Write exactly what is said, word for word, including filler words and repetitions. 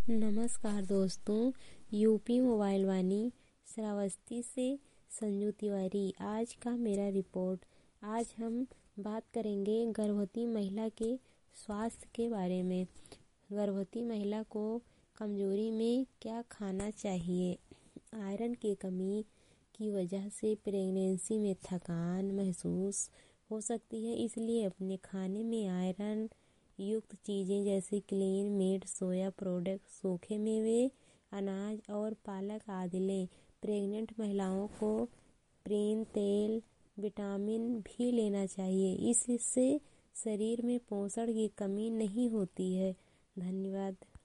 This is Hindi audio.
नमस्कार दोस्तों, यूपी मोबाइल वाणी श्रावस्ती से संजू तिवारी। आज का मेरा रिपोर्ट। आज हम बात करेंगे गर्भवती महिला के स्वास्थ्य के बारे में। गर्भवती महिला को कमजोरी में क्या खाना चाहिए। आयरन की कमी की वजह से प्रेगनेंसी में थकान महसूस हो सकती है, इसलिए अपने खाने में आयरन युक्त चीज़ें जैसे क्लीन मीट, सोया प्रोडक्ट, सूखे मेवे, अनाज और पालक आदि लें। प्रेग्नेंट महिलाओं को प्रीन तेल, विटामिन भी लेना चाहिए, इससे शरीर में पोषण की कमी नहीं होती है। धन्यवाद।